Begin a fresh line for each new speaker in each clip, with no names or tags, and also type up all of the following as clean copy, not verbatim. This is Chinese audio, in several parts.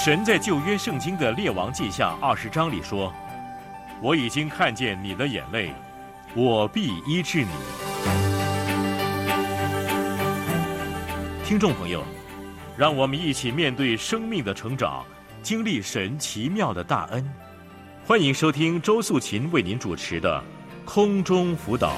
神在旧约圣经的列王记下20章里说，我已经看见你的眼泪，我必医治你。听众朋友，让我们一起面对生命的成长，经历神奇妙的大恩。欢迎收听周素琴为您主持的空中辅导。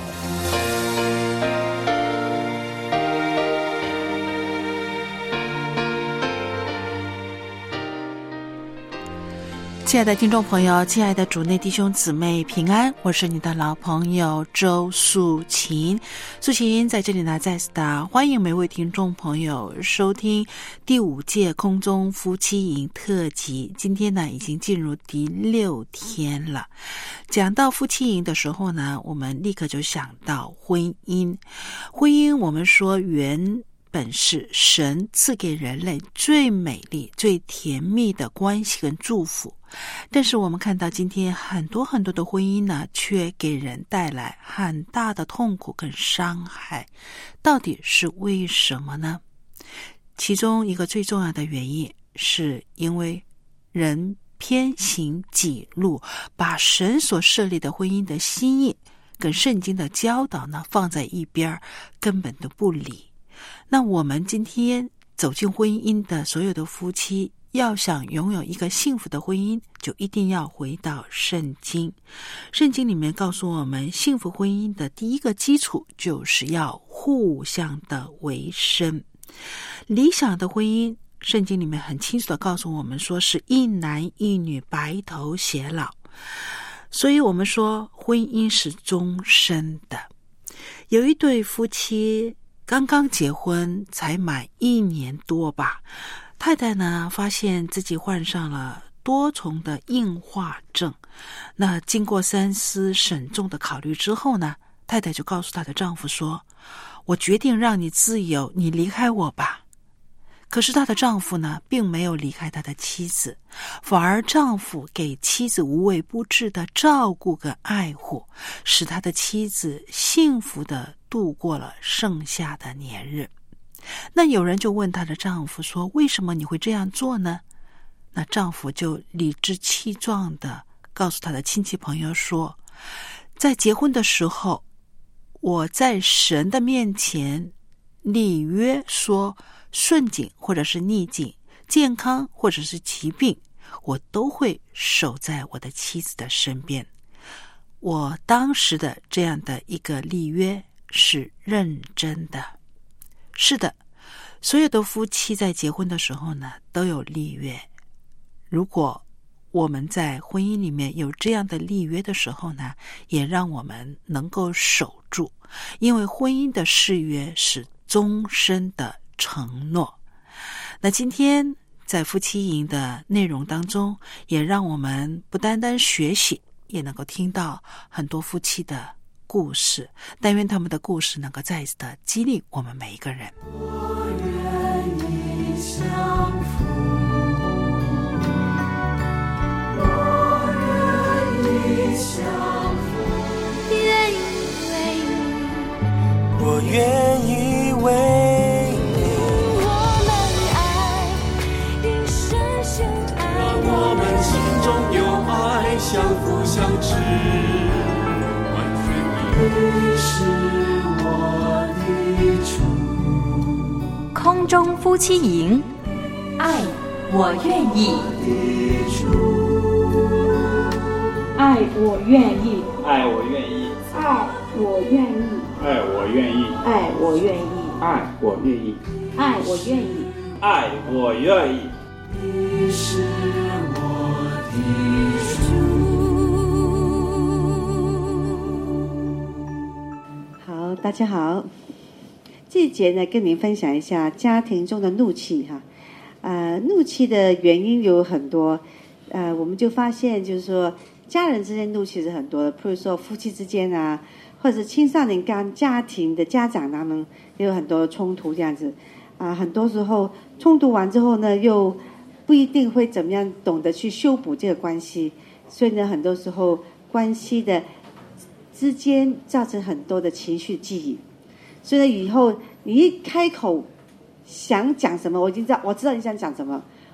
亲爱的听众朋友，亲爱的主内弟兄姊妹平安，我是你的老朋友周素琴。素琴在这里呢，再次的欢迎每位听众朋友收听第5届空中夫妻营特辑。今天呢，已经进入第6天了。讲到夫妻营的时候呢，我们立刻就想到婚姻。婚姻，我们说原本是神赐给人类最美丽、最甜蜜的关系跟祝福，但是我们看到今天很多的婚姻呢，却给人带来很大的痛苦跟伤害，到底是为什么呢？其中一个最重要的原因，是因为人偏行己路，把神所设立的婚姻的心意跟圣经的教导呢放在一边，根本都不理。那我们今天走进婚姻的所有的夫妻，要想拥有一个幸福的婚姻，就一定要回到圣经。圣经里面告诉我们，幸福婚姻的第一个基础就是要互相的为生。理想的婚姻，圣经里面很清楚的告诉我们说，是一男一女白头偕老。所以我们说婚姻是终身的。有一对夫妻刚刚结婚才满1年多吧，太太呢发现自己患上了多重的硬化症。那经过三思慎重的考虑之后呢，太太就告诉她的丈夫说，我决定让你自由，你离开我吧。可是她的丈夫呢，并没有离开他的妻子，反而丈夫给妻子无微不至的照顾跟爱护，使他的妻子幸福的度过了剩下的年日。那有人就问她的丈夫说，为什么你会这样做呢？那丈夫就理直气壮的告诉他的亲戚朋友说，在结婚的时候，我在神的面前立约说，顺境或者是逆境，健康或者是疾病，我都会守在我的妻子的身边。我当时的这样的一个立约是认真的。是的，所有的夫妻在结婚的时候呢，都有立约。如果我们在婚姻里面有这样的立约的时候呢，也让我们能够守住，因为婚姻的誓约是终身的承诺。那今天在夫妻营的内容当中，也让我们不单单学习，也能够听到很多夫妻的故事，但愿他们的故事能够再一次的激励我们每一个人。
我愿意相扶，我愿意相扶，愿意为你，我愿意为你，我们爱因深深爱，让我们心中有爱，相扶相知，你是我的主。
空中夫妻营，爱我愿意，
爱我愿意，
爱我愿意，
爱我愿意，
爱我愿意，
爱我愿意，
爱我愿意，
爱我愿意，
爱我愿意。
你是我的主。
好，大家好。这一节呢，跟您分享一下家庭中的怒气哈。怒气的原因有很多，我们就发现就是说，家人之间怒气是很多的，譬如说夫妻之间啊，或者青少年跟家庭的家长他们也有很多冲突这样子。很多时候冲突完之后呢，又不一定会怎么样懂得去修补这个关系，所以呢，很多时候关系的之间造成很多的情绪记忆。所以呢，以后你一开口想讲什么，我知道你想讲什么，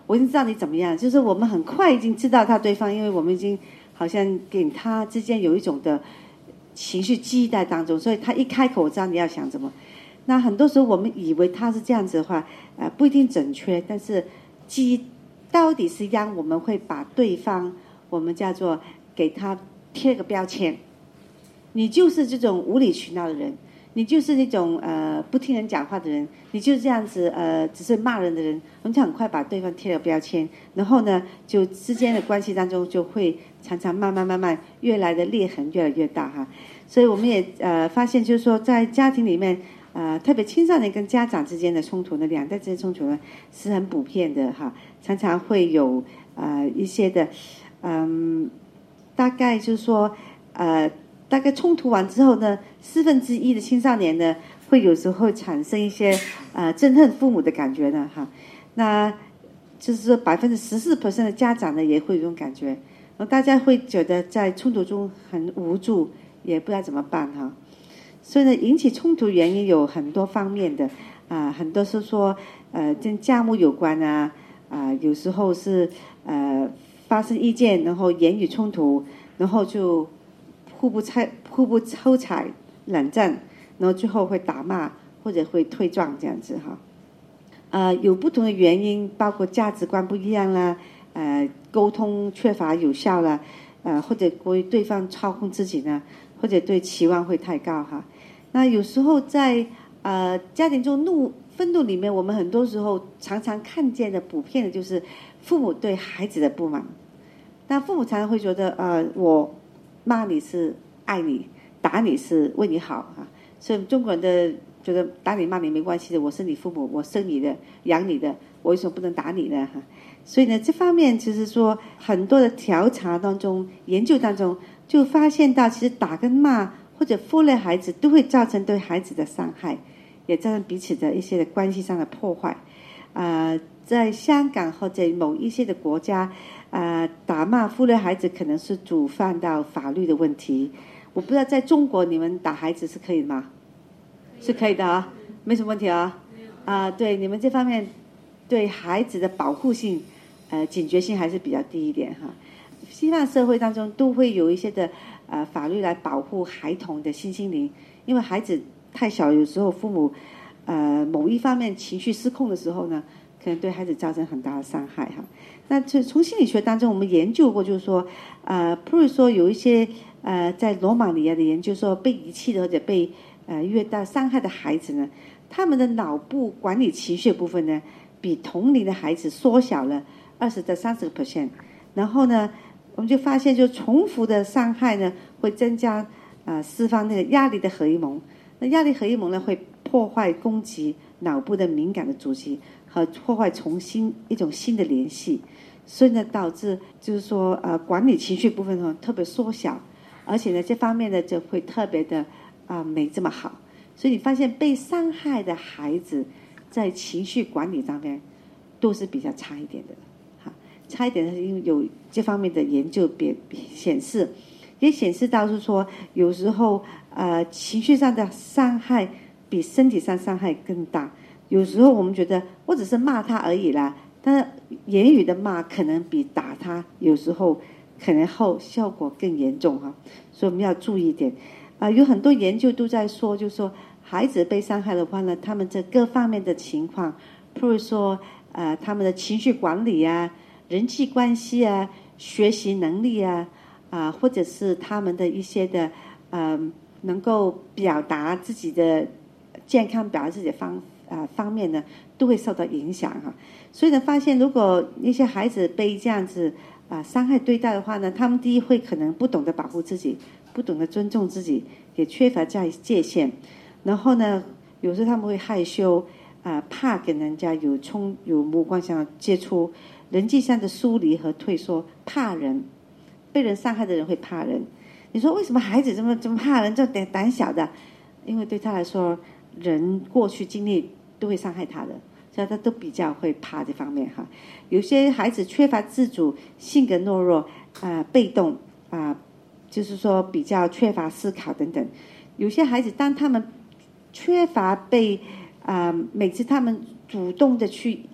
我已经知道你怎么样，就是我们很快已经知道他对方，因为我们已经好像跟他之间有一种的情绪记忆在当中，所以他一开口我知道你要想什么。那很多时候我们以为他是这样子的话，不一定准确，但是记忆到底是让我们会把对方我们叫做给他贴个标签，你就是这种无理取闹的人，你就是那种不听人讲话的人，你就是这样子只是骂人的人，我们就很快把对方贴了标签，然后呢就之间的关系当中就会常常慢慢越来的裂痕越来越大哈。所以我们也发现就是说在家庭里面特别青少年跟家长之间的冲突呢，两代之间冲突呢是很普遍的哈，常常会有一些的大概就是说大概冲突完之后呢，1/4的青少年呢会有时候会产生一些憎恨父母的感觉呢哈。那就是说14% 的家长呢也会有这种感觉，然后大家会觉得在冲突中很无助，也不知道怎么办哈。所以呢，引起冲突原因有很多方面的很多是说跟家务有关有时候是发生意见，然后言语冲突，然后就互不抽睬冷战，然后最后会打骂或者会退撞这样子哈。有不同的原因，包括价值观不一样啦，沟通缺乏有效啦，或者对对方操控自己呢，或者对期望会太高哈。那有时候在家庭中愤怒里面，我们很多时候常常看见的普遍的就是父母对孩子的不满。那父母常常会觉得我骂你是爱你，打你是为你好啊。所以中国人的觉得打你骂你没关系的，我是你父母，我生你的养你的，我为什么不能打你呢？所以呢，这方面就是说很多的调查当中研究当中就发现到，其实打跟骂或者忽略孩子都会造成对孩子的伤害，也造成彼此的一些的关系上的破坏。在香港或者某一些的国家打骂忽略孩子可能是触犯到法律的问题。我不知道在中国你们打孩子是可以吗？是可以的啊，没什么问题啊。对，你们这方面对孩子的保护性警觉性还是比较低一点哈。西方社会当中都会有一些的法律来保护孩童的身心灵，因为孩子太小，有时候父母某一方面情绪失控的时候呢，可能对孩子造成很大的伤害哈。那从心理学当中我们研究过，就是说譬如说有一些在罗马尼亚的研究说，被遗弃的或者被虐待伤害的孩子呢，他们的脑部管理情绪的部分呢，比同龄的孩子缩小了20到30%。然后呢，我们就发现，就重复的伤害呢，会增加释放那个压力的荷尔蒙。那压力荷尔蒙呢，会破坏攻击脑部的敏感的组织和破坏一种新的联系，所以呢，导致就是说管理情绪部分呢特别缩小，而且呢这方面呢就会特别的没这么好。所以你发现被伤害的孩子在情绪管理上面都是比较差一点的。差一点是因为有这方面的研究显示，也显示到是说有时候情绪上的伤害比身体上伤害更大。有时候我们觉得我只是骂他而已啦，但是言语的骂可能比打他有时候可能效果更严重哈。所以我们要注意一点有很多研究都在说，就是说孩子被伤害的话呢，他们这各方面的情况，譬如说他们的情绪管理人际关系学习能力或者是他们的一些的能够表达自己的健康表达自己的方面呢，都会受到影响哈。所以呢，发现如果一些孩子被这样子伤害对待的话呢，他们第一会可能不懂得保护自己，不懂得尊重自己，也缺乏界限。然后呢，有时候他们会害羞怕跟人家有目光上接触，人际上的疏离和退缩，怕人，被人伤害的人会怕人。你说为什么孩子这么怕人，这么胆小的？因为对他来说，人过去经历都会伤害他的，所以他都比较会怕这方面哈。有些孩子缺乏自主，性格懦弱被动就是说比较缺乏思考等等。有些孩子当他们缺乏被每次他们主动的去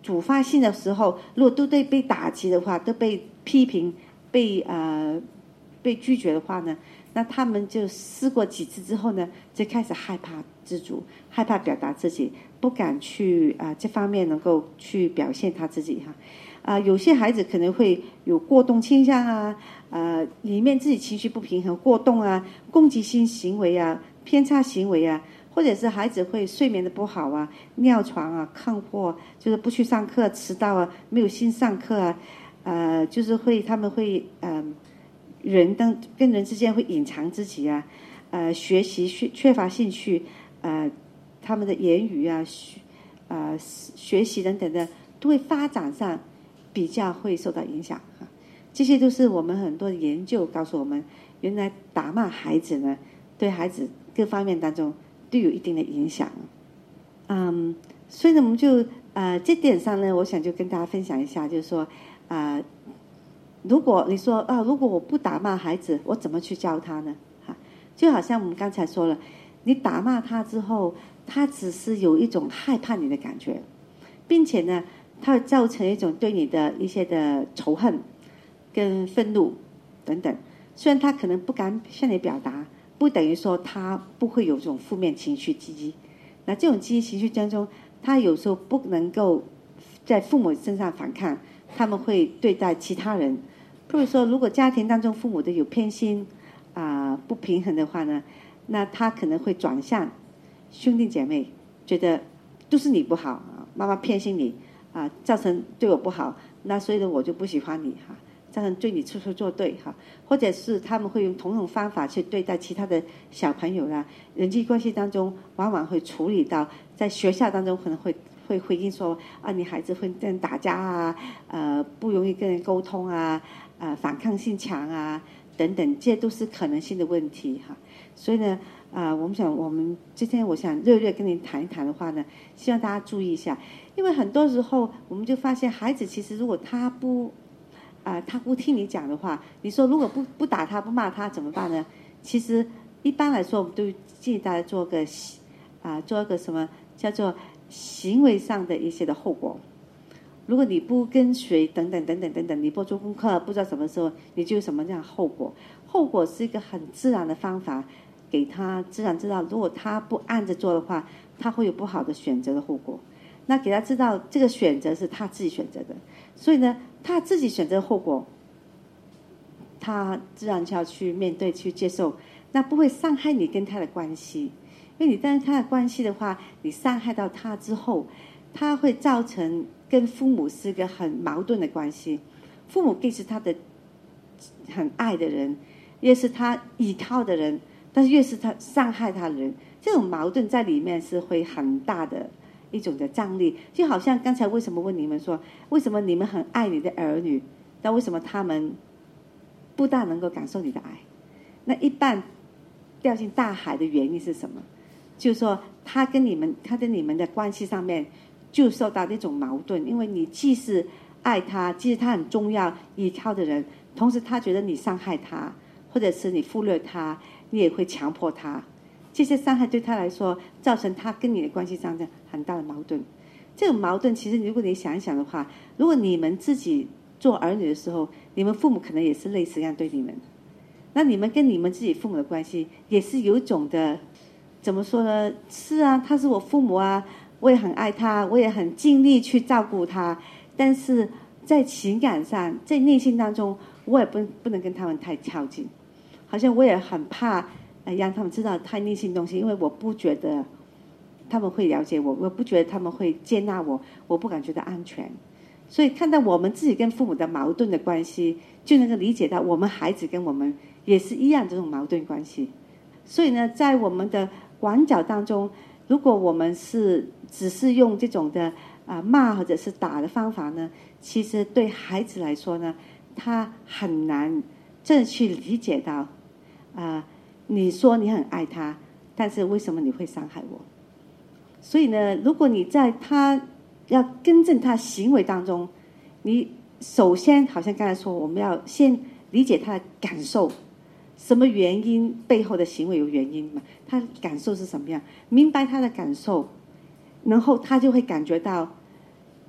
主发性的时候，如果都被打击的话，都被批评、被拒绝的话呢，那他们就试过几次之后呢，就开始害怕自主，害怕表达自己，不敢去这方面能够去表现他自己哈。有些孩子可能会有过动倾向啊，里面自己情绪不平衡、过动啊、攻击性行为啊、偏差行为啊，或者是孩子会睡眠的不好啊、尿床啊、抗惑，就是不去上课、迟到啊、没有心上课啊，就是他们会人跟人之间会隐藏自己啊，学习缺乏兴趣，他们的言语啊、学习等等的都会发展上比较会受到影响哈。这些都是我们很多研究告诉我们，原来打骂孩子呢，对孩子各方面当中都有一定的影响。所以呢，我们就这点上呢，我想就跟大家分享一下，就是说如果你说如果我不打骂孩子，我怎么去教他呢？就好像我们刚才说了，你打骂他之后，他只是有一种害怕你的感觉，并且呢，它会造成一种对你的一些的仇恨跟愤怒等等。虽然他可能不敢向你表达，不等于说他不会有这种负面情绪积极。那这种积极情绪当中，他有时候不能够在父母身上反抗，他们会对待其他人。譬如说，如果家庭当中父母的有偏心不平衡的话呢，那他可能会转向兄弟姐妹，觉得都是你不好，妈妈偏心你造成对我不好，那所以呢我就不喜欢你造成对你处处作对或者是他们会用同种方法去对待其他的小朋友啦，人际关系当中往往会处理到，在学校当中可能会回应说你孩子会跟人打架不容易跟人沟通反抗性强等等，这些都是可能性的问题所以呢我们今天我想略跟您谈一谈的话呢，希望大家注意一下，因为很多时候我们就发现孩子其实如果他不听你讲的话，你说如果不打他不骂他怎么办呢？其实一般来说我们都建议大家做一个什么叫做行为上的一些的后果。如果你不跟随等等，你不做功课，不知道什么时候你就有什么样的后果。后果是一个很自然的方法，给他自然知道，如果他不按着做的话，他会有不好的选择的后果。那给他知道这个选择是他自己选择的，所以呢他自己选择的后果，他自然就要去面对去接受，那不会伤害你跟他的关系。因为你跟他的关系的话，你伤害到他之后，他会造成跟父母是一个很矛盾的关系。父母既是他的很爱的人，也是他依靠的人，但是越是他伤害他的人，这种矛盾在里面是会很大的一种的张力。就好像刚才为什么问你们说，为什么你们很爱你的儿女，但为什么他们不大能够感受你的爱？那一半掉进大海的原因是什么？就是说他跟你们的关系上面就受到那种矛盾，因为你既是爱他，既是他很重要依靠的人，同时他觉得你伤害他，或者是你忽略他，你也会强迫他，这些伤害对他来说造成他跟你的关系上的很大的矛盾。这种矛盾其实如果你想一想的话，如果你们自己做儿女的时候，你们父母可能也是类似这样对你们，那你们跟你们自己父母的关系也是有一种的怎么说呢？是他是我父母我也很爱他，我也很尽力去照顾他，但是在情感上，在内心当中，我也不能跟他们太靠近，好像我也很怕让他们知道太内心东西，因为我不觉得他们会了解我，我不觉得他们会接纳我，我不感觉到安全。所以看到我们自己跟父母的矛盾的关系，就能够理解到我们孩子跟我们也是一样这种矛盾关系。所以呢，在我们的管教当中，如果我们只是用这种的骂或者是打的方法呢，其实对孩子来说呢，他很难真的去理解到你说你很爱他，但是为什么你会伤害我？所以呢，如果你在他要更正他行为当中，你首先好像刚才说，我们要先理解他的感受，什么原因背后的行为有原因嘛？他感受是什么样？明白他的感受，然后他就会感觉到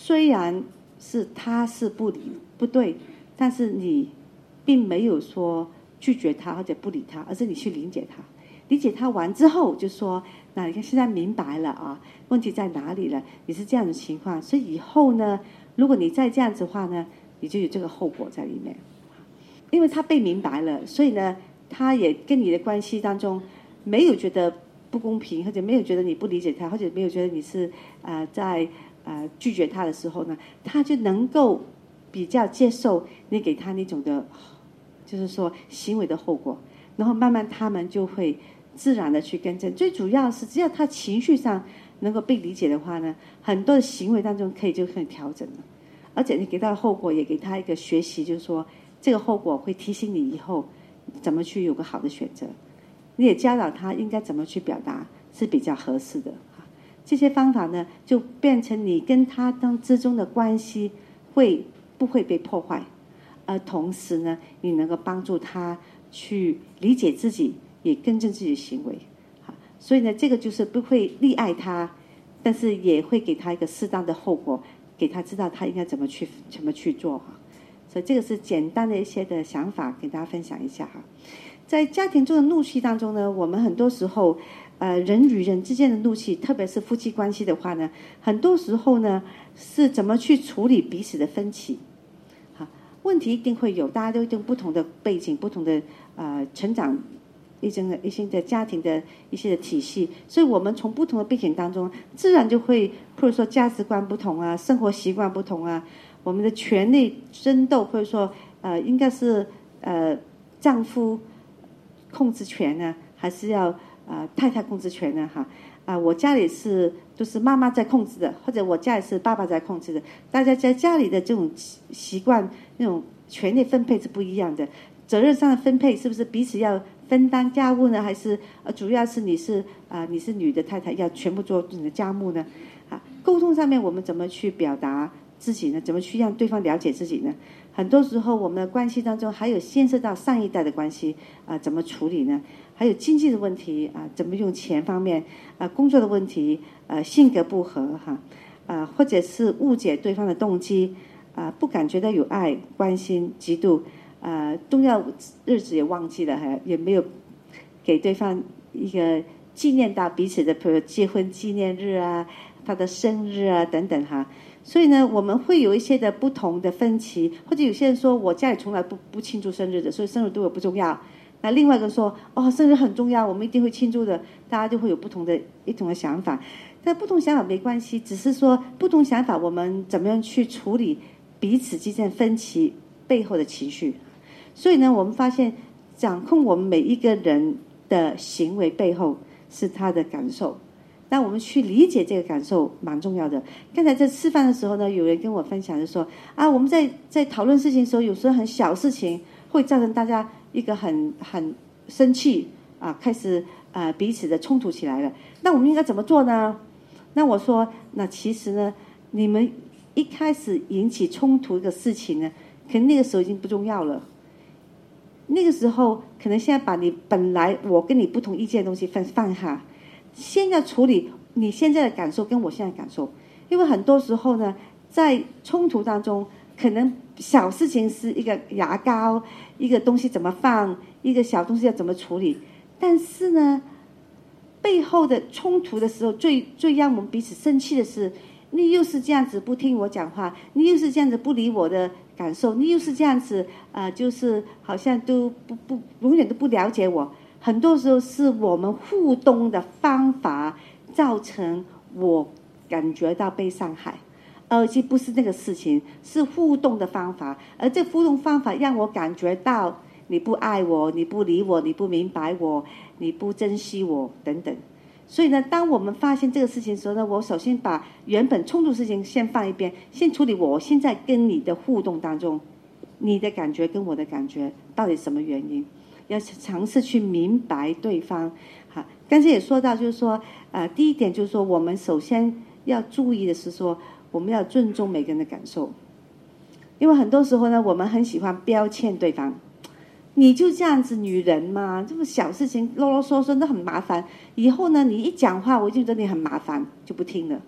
虽然是他是不对，但是你并没有说拒绝他或者不理他，而是你去理解他。理解他完之后就说，那你看现在明白了啊，问题在哪里了，你是这样的情况，所以以后呢，如果你再这样子的话呢，你就有这个后果在里面。因为他被明白了，所以呢他也跟你的关系当中没有觉得不公平，或者没有觉得你不理解他，或者没有觉得你是在拒绝他的时候呢，他就能够比较接受你给他那种的就是说行为的后果，然后慢慢他们就会自然的去更正。最主要是只要他情绪上能够被理解的话呢，很多的行为当中可以调整了。而且你给他的后果也给他一个学习，就是说这个后果会提醒你以后怎么去有个好的选择，你也教导他应该怎么去表达是比较合适的。这些方法呢就变成你跟他之中的关系不会被破坏，而同时呢你能够帮助他去理解自己，也更正自己的行为。所以呢这个就是不会溺爱他，但是也会给他一个适当的后果，给他知道他应该怎么去做。所以这个是简单的一些的想法给大家分享一下。在家庭中的怒气当中呢，我们很多时候人与人之间的怒气，特别是夫妻关系的话呢，很多时候呢是怎么去处理彼此的分歧。问题一定会有，大家都用不同的背景，不同的成长一些的家庭的一些的体系，所以我们从不同的背景当中自然就会，譬如说价值观不同啊，生活习惯不同啊，我们的权力争斗，或者说应该是丈夫控制权呢，还是要太太控制权呢？我家里都是妈妈在控制的，或者我家里是爸爸在控制的，大家在家里的这种习惯那种权力分配是不一样的，责任上的分配是不是彼此要分担家务呢？还是主要是你是女的太太要全部做你的家务呢？沟通上面我们怎么去表达自己呢？怎么去让对方了解自己呢？很多时候我们的关系当中还有牵涉到上一代的关系怎么处理呢？还有经济的问题怎么用钱方面工作的问题性格不合或者是误解对方的动机不感觉到有爱关心嫉妒重要日子也忘记了也没有给对方一个纪念到彼此的，比如结婚纪念日他的生日等等所以呢我们会有一些的不同的分歧，或者有些人说我家里从来不庆祝生日的，所以生日对我不重要。那另外一个说生日很重要，我们一定会庆祝的，大家就会有不同的想法。但不同想法没关系，只是说不同想法我们怎么样去处理彼此之间分歧背后的情绪。所以呢我们发现掌控我们每一个人的行为背后是他的感受，那我们去理解这个感受蛮重要的。刚才在吃饭的时候呢，有人跟我分享就说我们在讨论事情的时候，有时候很小事情会造成大家一个很生气开始彼此的冲突起来了，那我们应该怎么做呢？那我说那其实呢你们一开始引起冲突的事情呢，可能那个时候已经不重要了，那个时候可能现在把你本来我跟你不同意见的东西放下，先要处理你现在的感受跟我现在的感受。因为很多时候呢在冲突当中，可能小事情是一个牙膏，一个东西怎么放，一个小东西要怎么处理，但是呢背后的冲突的时候，最让我们彼此生气的是，你又是这样子不听我讲话，你又是这样子不理我的感受，你又是这样子就是好像都不永远都不了解我。很多时候是我们互动的方法造成我感觉到被伤害，而且不是那个事情，是互动的方法，而这互动方法让我感觉到你不爱我，你不理我，你不明白我，你不珍惜我等等。所以呢当我们发现这个事情的时候呢，我首先把原本冲突事情先放一边，先处理我现在跟你的互动当中，你的感觉跟我的感觉到底什么原因，要尝试去明白对方。刚才也说到就是说第一点就是说我们首先要注意的是说我们要尊重每个人的感受。因为很多时候呢我们很喜欢标签对方，你就这样子女人嘛，这么小事情啰啰嗦嗦都很麻烦，以后呢你一讲话我就觉得你很麻烦，就不听了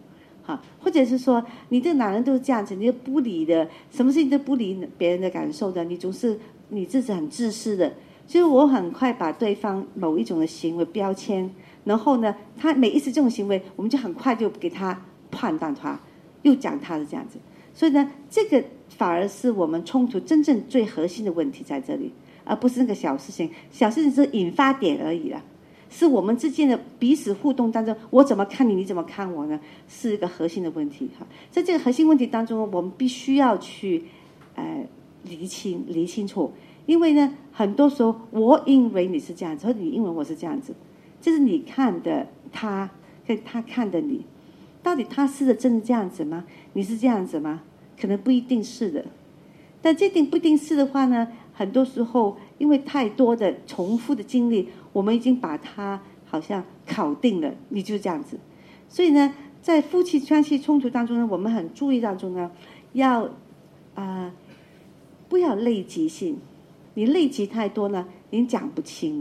哈，或者是说你这个男人都是这样子，你就不理的，什么事情都不理别人的感受的，你总是你自己很自私的。所以我很快把对方某一种的行为标签，然后呢，他每一次这种行为，我们就很快就给他判断他，又讲他是这样子。所以呢，这个反而是我们冲突真正最核心的问题在这里，而不是那个小事情。小事情是引发点而已啦，是我们之间的彼此互动当中，我怎么看你，你怎么看我呢？是一个核心的问题哈。在这个核心问题当中，我们必须要去厘清楚。因为呢，很多时候我认为你是这样子，或者你认为我是这样子，这是你看的他跟他看的你，到底他是的真的这样子吗？你是这样子吗？可能不一定是的。但这定不一定是的话呢，很多时候因为太多的重复的经历，我们已经把它好像考定了，你就是这样子。所以呢，在夫妻关系冲突当中呢，我们很注意当中呢，要不要累积性。你累积太多呢，你讲不清了。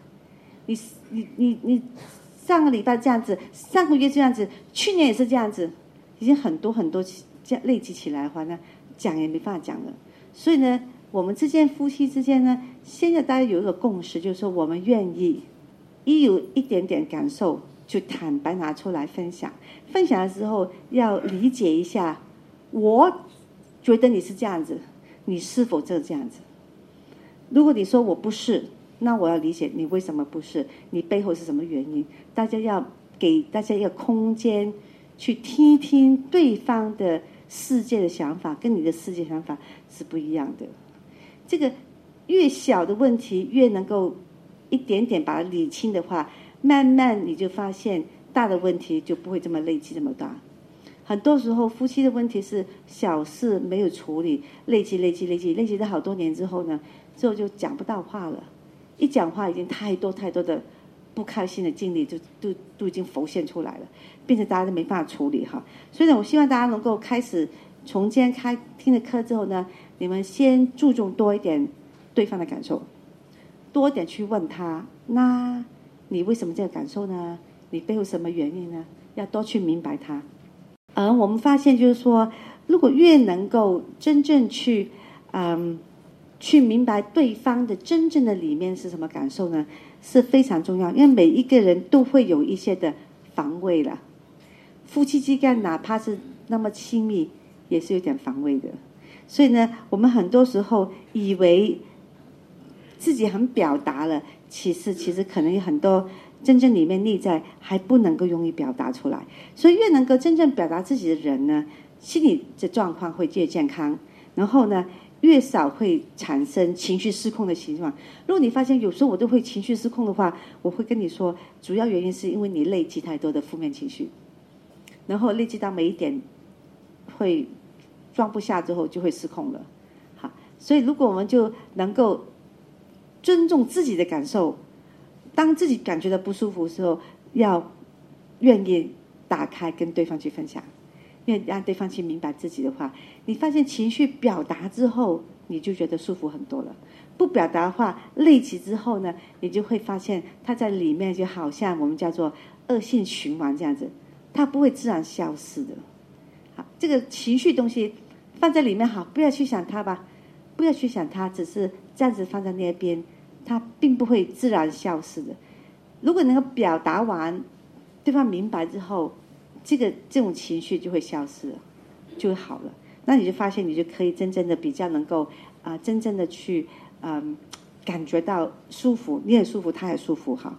你上个礼拜这样子，上个月这样子，去年也是这样子，已经很多这样累积起来的话呢，讲也没办法讲了。所以呢，我们夫妻之间呢，现在大家有一个共识，就是说我们愿意一有一点点感受，就坦白拿出来分享。分享的时候要理解一下，我觉得你是这样子，你是否这样子？如果你说我不是，那我要理解你为什么不是，你背后是什么原因。大家要给大家一个空间去听一听对方的世界的想法，跟你的世界想法是不一样的。这个越小的问题越能够一点点把它理清的话，慢慢你就发现大的问题就不会这么累积这么大。很多时候夫妻的问题是小事没有处理，累积到好多年之后呢，之后就讲不到话了。一讲话已经太多的不开心的经历都已经浮现出来了，变成大家都没办法处理哈。所以呢，我希望大家能够开始从今天听了课之后呢，你们先注重多一点对方的感受，多一点去问他，那你为什么这个感受呢？你背后什么原因呢？要多去明白他。而我们发现就是说，如果越能够真正去明白对方的真正的里面是什么感受呢，是非常重要。因为每一个人都会有一些的防卫了，夫妻之间哪怕是那么亲密，也是有点防卫的。所以呢，我们很多时候以为自己很表达了，其实可能有很多真正里面内在还不能够容易表达出来。所以越能够真正表达自己的人呢，心理的状况会越健康，然后呢越少会产生情绪失控的情况。如果你发现有时候我都会情绪失控的话，我会跟你说，主要原因是因为你累积太多的负面情绪，然后累积到每一点会装不下之后就会失控了。好，所以如果我们就能够尊重自己的感受，当自己感觉到不舒服的时候，要愿意打开跟对方去分享，愿意让对方去明白自己的话，你发现情绪表达之后，你就觉得舒服很多了。不表达的话，累积之后呢，你就会发现它在里面就好像我们叫做恶性循环这样子，它不会自然消失的。好，这个情绪东西放在里面好，不要去想它吧，不要去想它，只是这样子放在那边，它并不会自然消失的。如果能够表达完，对方明白之后，这种情绪就会消失了，就会好了。那你就发现，你就可以真正的比较能够真正的去感觉到舒服，你也舒服，他也舒服。好，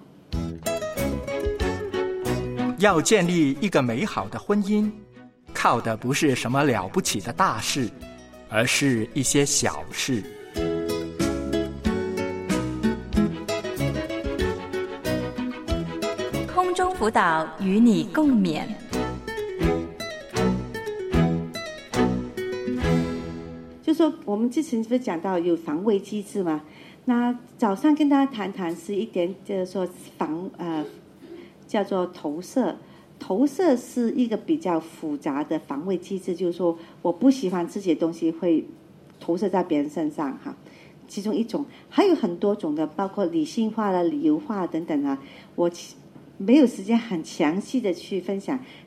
要建立一个美好的婚姻，靠的不是什么了不起的大事，而是一些小事。
空中辅导与你共勉。
就说我们之前不是讲到有防卫机制吗？那早上跟大家谈谈是一点，就是说叫做投射。投射是一个比较复杂的防卫机制，就是说我不喜欢自己的东西会投射在别人身上哈。其中一种，还有很多种的，包括理性化了、理由化等等啊。我没有时间很详细的去分享，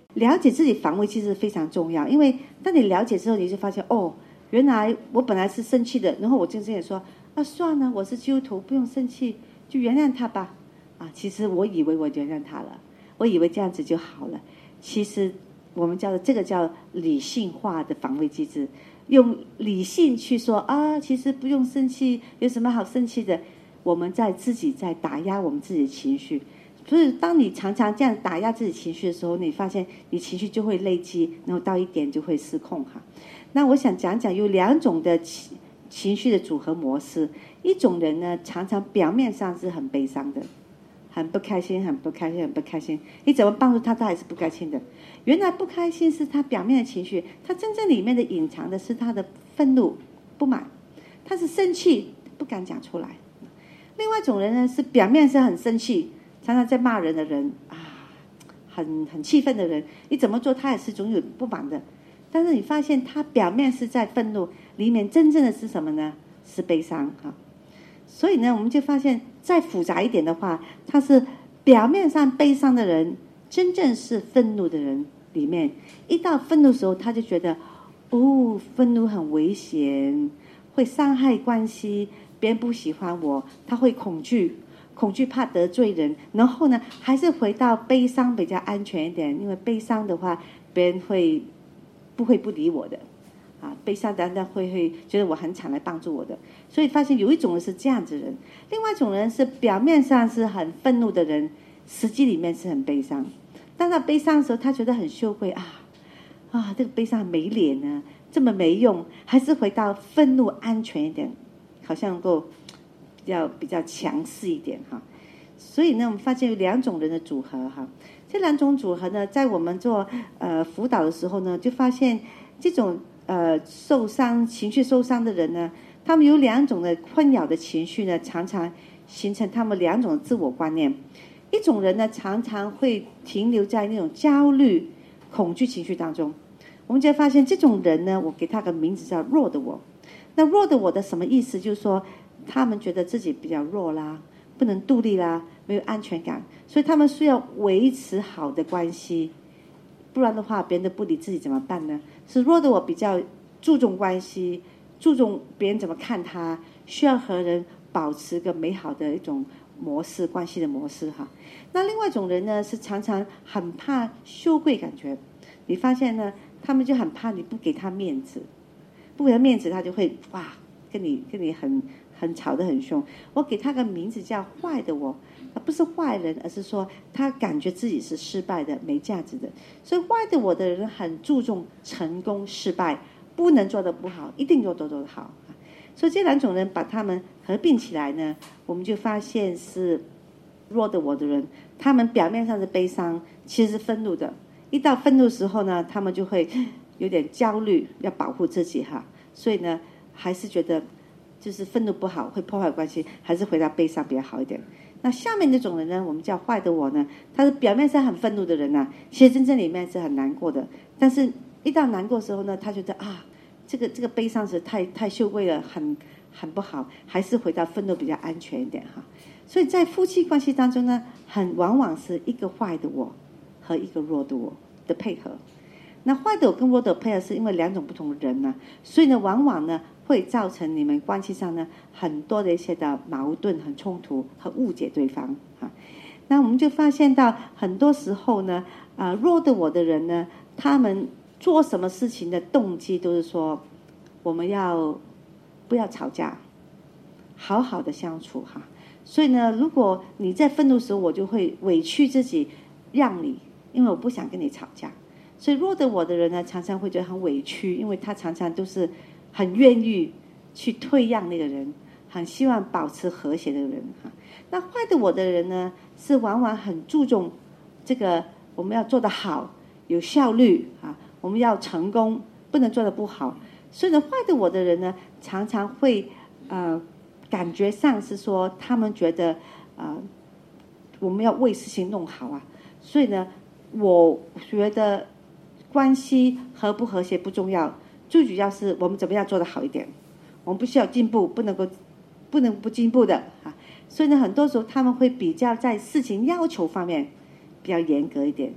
了解自己防卫机制非常重要，因为当你了解之后，你就发现原来我本来是生气的，然后我就这样说算了，我是基督徒，不用生气，就原谅他吧。其实我以为我原谅他了，我以为这样子就好了。其实我们这个叫理性化的防卫机制，用理性去说其实不用生气，有什么好生气的？我们自己在打压我们自己的情绪。所以当你常常这样打压自己情绪的时候，你发现你情绪就会累积，然后到一点就会失控哈。那我想讲有2种的情绪的组合模式。一种人呢，常常表面上是很悲伤的，很不开心，很不开心，很不开心。你怎么帮助他还是不开心的。原来不开心是他表面的情绪，他真正里面的隐藏的是他的愤怒、不满，他是生气不敢讲出来。另外一种人呢，是表面是很生气，常常在骂人的人很气愤的人，你怎么做他也是总有不满的。但是你发现他表面是在愤怒，里面真正的是什么呢？是悲伤哈。所以呢，我们就发现再复杂一点的话，他是表面上悲伤的人，真正是愤怒的人里面，一到愤怒的时候，他就觉得愤怒很危险，会伤害关系，别人不喜欢我，他会恐惧怕得罪人，然后呢还是回到悲伤比较安全一点，因为悲伤的话别人不会不理我的悲伤的人会觉得我很惨来帮助我的。所以发现有一种人是这样子的人，另外一种人是表面上是很愤怒的人，实际里面是很悲伤。当他悲伤的时候，他觉得很羞愧这个悲伤很没脸呢，这么没用，还是回到愤怒安全一点，好像能够比较强势一点哈。所以呢，我们发现有2种人的组合哈。这2种组合呢，在我们做辅导的时候呢，就发现这种情绪受伤的人呢，他们有2种的困扰的情绪呢，常常形成他们2种自我观念。一种人呢，常常会停留在那种焦虑、恐惧情绪当中。我们就发现这种人呢，我给他个名字叫弱的我。那弱的我的什么意思？就是说他们觉得自己比较弱啦，不能独立啦，没有安全感，所以他们需要维持好的关系，不然的话别人都不理自己怎么办呢？是弱的我比较注重关系，注重别人怎么看他，需要和人保持个美好的一种模式，关系的模式哈。那另外一种人呢，是常常很怕羞愧感觉。你发现呢，他们就很怕你不给他面子，不给他面子，他就会跟你很吵得很凶。我给他个名字叫坏的我，他不是坏人，而是说他感觉自己是失败的，没价值的。所以坏的我的人很注重成功失败，不能做得不好，一定做得好。所以这2种人把他们合并起来呢，我们就发现是弱的我的人，他们表面上是悲伤，其实是愤怒的。一到愤怒的时候呢，他们就会有点焦虑，要保护自己哈。所以呢，还是觉得就是愤怒不好，会破坏关系，还是回到悲伤比较好一点。那下面这种人呢，我们叫坏的我呢，他是表面上很愤怒的人其实真正里面是很难过的。但是一到难过的时候呢，他觉得这个悲伤是太羞愧了，很不好，还是回到愤怒比较安全一点哈。所以在夫妻关系当中呢，往往是一个坏的我和一个弱的我的配合。那坏的我跟弱的我配合是因为2种不同的人所以呢，往往呢会造成你们关系上呢很多的一些的矛盾、很冲突和误解对方那我们就发现到很多时候呢，弱的我的人呢，他们做什么事情的动机都是说，我们不要吵架，好好的相处所以呢，如果你在愤怒的时候，我就会委屈自己让你，因为我不想跟你吵架。所以弱的我的人呢，常常会觉得很委屈，因为他常常都是很愿意去退让那个人，很希望保持和谐的人那坏的我的人呢，是往往很注重这个我们要做得好，有效率我们要成功，不能做得不好。所以呢，坏的我的人呢，常常会感觉上是说，他们觉得我们要为事情弄好所以呢，我觉得关系和不和谐不重要，最主要是我们怎么样做得好一点。我们不需要进步，不能不进步的所以呢，很多时候他们会比较在事情要求方面比较严格一点，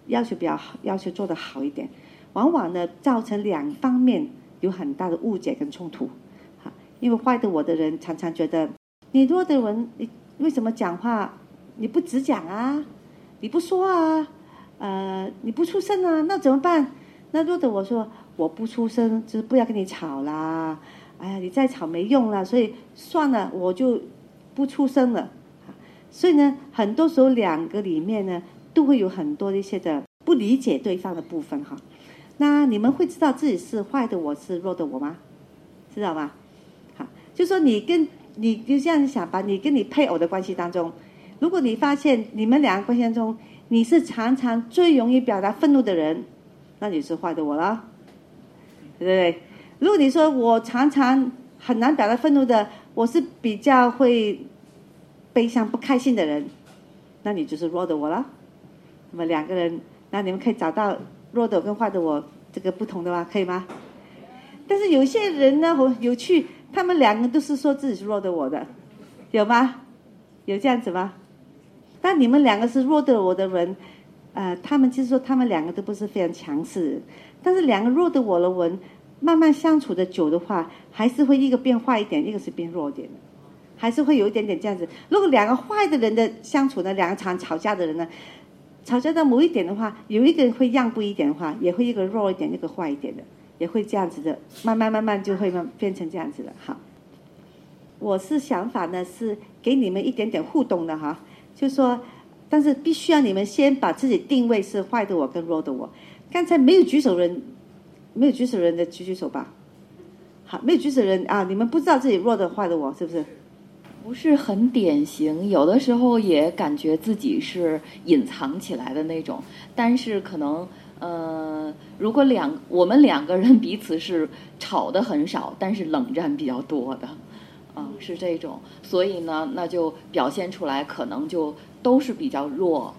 要求做得好一点，往往呢造成两方面有很大的误解跟冲突。因为坏的我的人常常觉得，你弱的人，你为什么讲话你不直讲啊，你不说啊，你不出声啊，那怎么办？那弱的我说，我不出声就是不要跟你吵啦，哎呀你再吵没用啦，所以算了，我就不出声了。所以呢很多时候两个里面呢都会有很多一些的不理解对方的部分哈。那你们会知道自己是坏的我是弱的我吗？知道吗？好，就说你就这样想吧，你跟你配偶的关系当中，如果你发现你们两个关系当中你是常常最容易表达愤怒的人，那你是坏的我了，对不对？如果你说我常常很难表达愤怒的，我是比较会悲伤不开心的人，那你就是弱的我了。那么两个人，那你们可以找到弱的我跟坏的我这个不同的吗？可以吗？但是有些人呢有趣，他们两个都是说自己是弱的我的，有吗？有这样子吗？但你们两个是弱的我的人，他们就是说他们两个都不是非常强势，但是两个弱的我的人慢慢相处的久的话，还是会一个变坏一点，一个是变弱一点的，还是会有一点点这样子。如果两个坏的人的相处呢，两个常吵架的人呢，吵架到某一点的话，有一个人会让步一点的话，也会一个弱一点，一个坏一点的，也会这样子的，慢慢就会变成这样子的。好，我是想法呢是给你们一点点互动的哈，就是说，但是必须要你们先把自己定位是坏的我跟弱的我。刚才没有举手人的举手吧？好，没有举手人啊，你们不知道自己弱的坏的我是不是？
不是很典型，有的时候也感觉自己是隐藏起来的那种，但是可能如果我们两个人彼此是吵得很少，但是冷战比较多的，是这种，所以呢，那就表现出来可能就都是比较弱，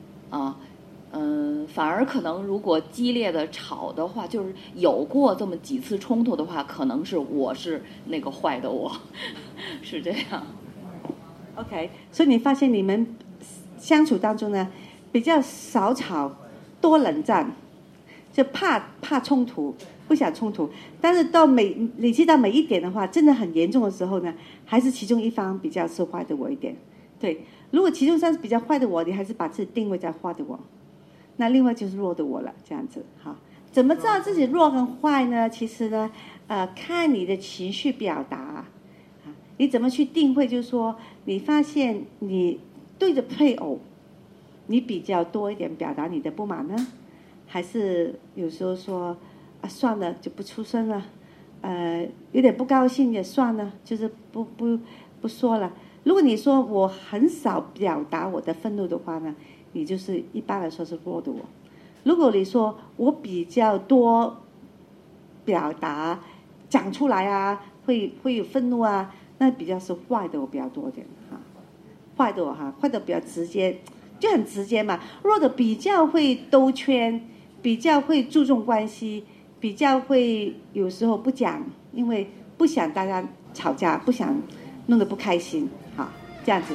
反而可能如果激烈的吵的话，就是有过这么几次冲突的话，可能是我是那个坏的我，是这样。
OK， 所以你发现你们相处当中呢，比较少吵，多冷战，就怕冲突，不想冲突。但是累积到每一点的话，真的很严重的时候呢，还是其中一方比较是坏的我一点。对，如果其中一方是比较坏的我，你还是把自己定位在坏的我，那另外就是弱的我了，这样子。好，怎么知道自己弱跟坏呢？其实呢，看你的情绪表达。你怎么去定位？就是说，你发现你对着配偶，你比较多一点表达你的不满呢，还是有时候说算了就不出声了，有点不高兴也算了，就是不说了。如果你说我很少表达我的愤怒的话呢，你就是一般来说是弱的我。如果你说我比较多表达讲出来啊，会有愤怒啊，那比较是坏的我比较多一点哈，坏的我哈，坏的比较直接，就很直接嘛。弱的比较会兜圈，比较会注重关系，比较会有时候不讲，因为不想大家吵架，不想弄得不开心，好，这样子。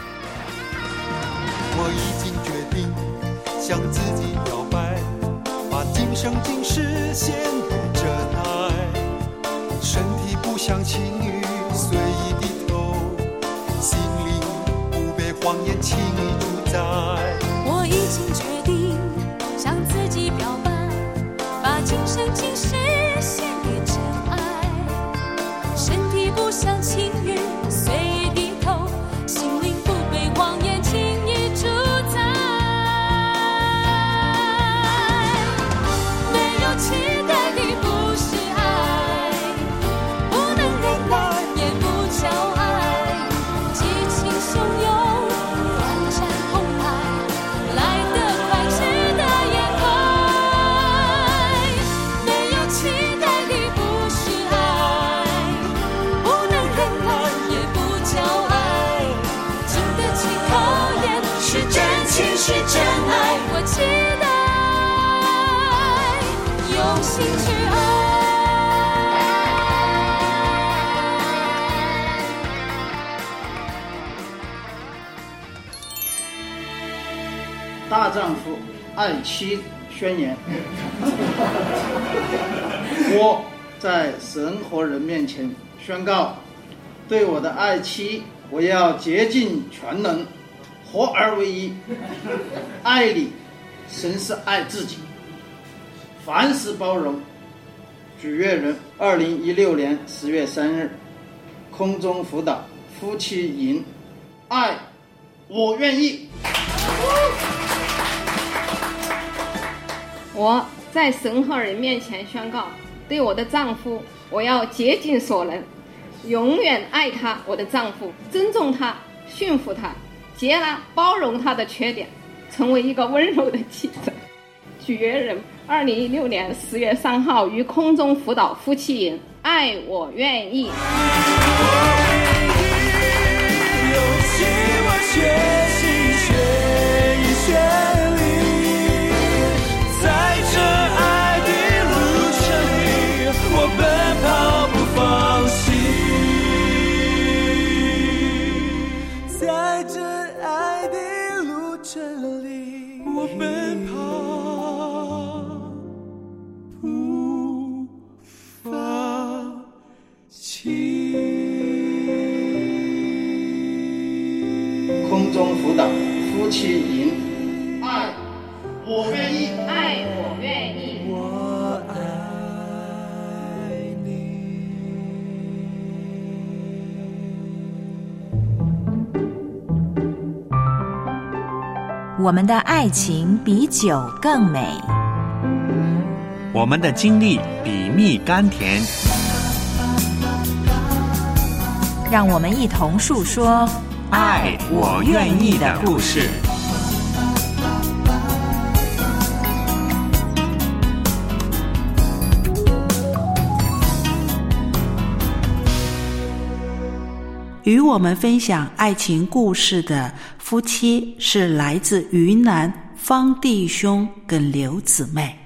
我已经决定向自己表白，把今生今世献给真爱，身体不像情侣随意低头，心灵不被谎言轻易主宰。
我已经决定向自己表白，把今生今世献给真爱，身体不像情侣随意低头，心灵不被谎言轻易主宰。没有期待的不是爱，不能忍耐也不叫爱，激情汹涌，乱战澎湃，
丈夫爱妻宣言。我在神和人面前宣告，对我的爱妻，我要竭尽全能，合而为一。爱里，神是爱自己，凡事包容。举月人，2016年10月3日，空中辅导夫妻营，爱我愿意。
我在神和人面前宣告，对我的丈夫，我要竭尽所能，永远爱他，我的丈夫，尊重他，驯服他，接纳包容他的缺点，成为一个温柔的妻子。举月人，2016年10月3号于空中辅导夫妻营，爱我愿意。
有希望学习学一学里，在这爱的路程里，我奔跑不放弃，在这爱的路程里，我奔跑不放弃。
空中辅导夫妻营，爱我愿意，
爱我愿意，
我爱你。
我们的爱情比酒更美，
我们的经历比蜜甘甜，
让我们一同述说
爱我愿意的故事。
与我们分享爱情故事的夫妻是来自云南方弟兄跟刘姊妹。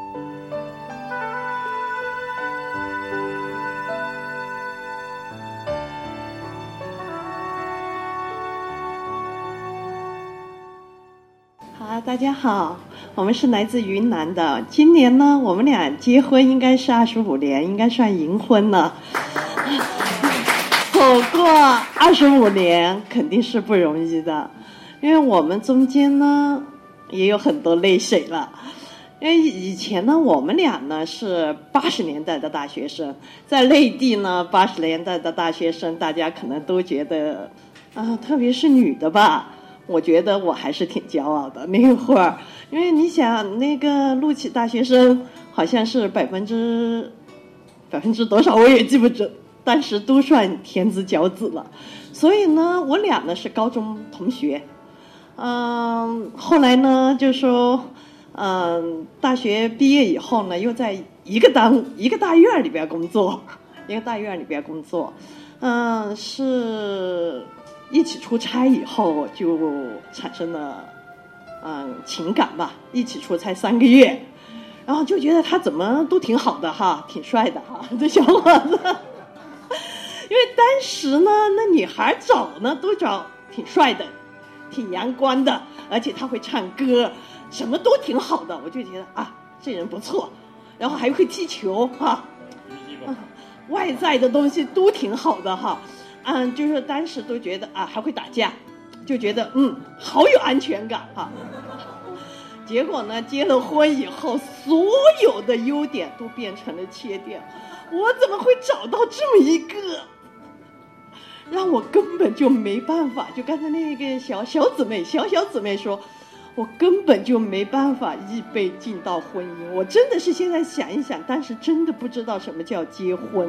好，大家好，我们是来自云南的。今年呢，我们俩结婚应该是25年，应该算银婚了。走过25年肯定是不容易的，因为我们中间呢也有很多泪水了。因为以前呢，我们俩呢是80年代的大学生，在内地呢80年代的大学生，大家可能都觉得特别是女的吧，我觉得我还是挺骄傲的那会儿。因为你想，那个录取大学生好像是百分之多少我也记不准，但是都算天之骄子了。所以呢，我俩呢是高中同学。后来呢就说大学毕业以后呢，又在一个大院里边工作，是一起出差以后就产生了情感吧，一起出差3个月，然后就觉得他怎么都挺好的哈，挺帅的哈，这小伙子。因为当时呢，那女孩找呢都找挺帅的，挺阳光的，而且他会唱歌，什么都挺好的，我就觉得这人不错，然后还会踢球哈，外在的东西都挺好的哈，就是当时都觉得还会打架，就觉得好有安全感哈。结果呢，结了婚以后，所有的优点都变成了缺点，我怎么会找到这么一个让我根本就没办法？就刚才那个小姊妹说，我根本就没办法预备进到婚姻。我真的是现在想一想，但是真的不知道什么叫结婚。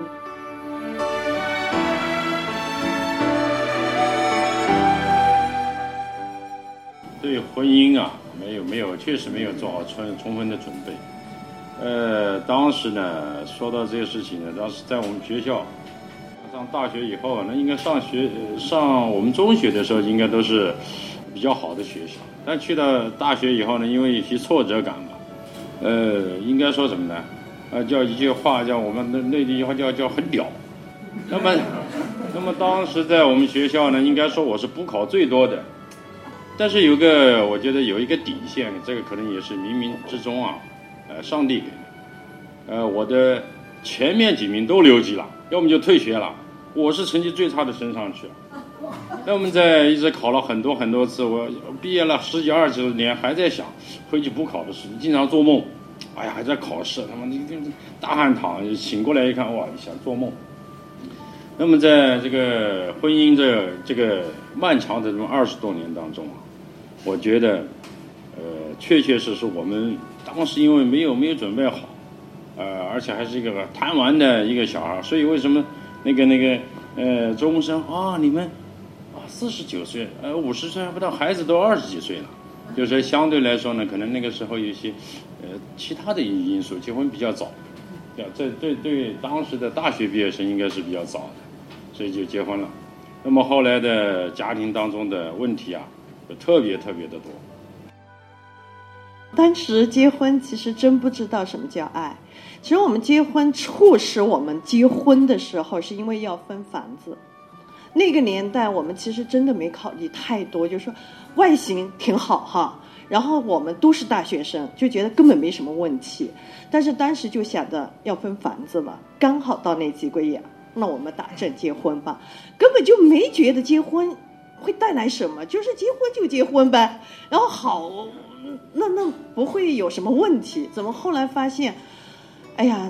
对婚姻确实没有做好充分的准备。当时呢，说到这个事情呢，当时在我们学校上大学以后，那应该上我们中学的时候，应该都是比较好的学校。但去到大学以后呢，因为有些挫折感嘛，应该说什么呢？叫一句话，叫我们的内地一句话叫很屌。那么当时在我们学校呢，应该说我是补考最多的。 但是我觉得有一个底线，这个可能也是冥冥之中啊，上帝给的。我的前面几名都留级了，要么就退学了，我是成绩最差的升上去了。那我们一直考了很多次，我毕业了10几20几年，还在想回去补考的事，经常做梦，哎呀还在考试，他妈大汉躺，醒过来一看，哇，想做梦。那么在这个婚姻这个漫长的这种20多年当中啊，我觉得确实我们当时因为没有准备好，而且还是一个贪玩的一个小孩，所以为什么那个周牧生啊，你们49岁50岁还不到，孩子都20几岁了，就是相对来说呢，可能那个时候有一些其他的因素，结婚比较早，这对当时的大学毕业生应该是比较早的，所以就结婚了。那么后来的家庭当中的问题啊，就特别的多。
当时结婚其实真不知道什么叫爱。其实我们结婚促使我们结婚的时候，是因为要分房子。那个年代我们其实真的没考虑太多，就说外形挺好哈，然后我们都是大学生，就觉得根本没什么问题。但是当时就想着要分房子了，刚好到那几个月，那我们打证结婚吧，根本就没觉得结婚会带来什么，就是结婚就结婚呗，然后好，那不会有什么问题。怎么后来发现，哎呀，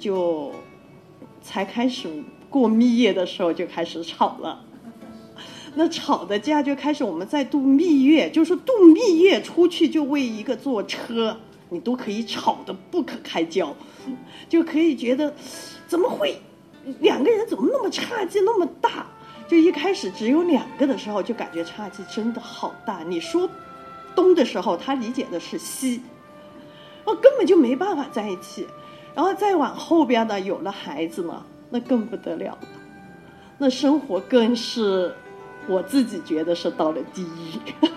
才开始过蜜月的时候就开始吵了。那吵的架就开始，我们在度蜜月，就是度蜜月出去就为一个坐车，你都可以吵得不可开交，就可以觉得怎么会两个人怎么那么差距那么大。就一开始只有2个的时候，就感觉差距真的好大。你说东的时候，他理解的是西，根本就没办法在一起。然后再往后边的有了孩子呢，那更不得了了，那生活更是我自己觉得是到了地狱。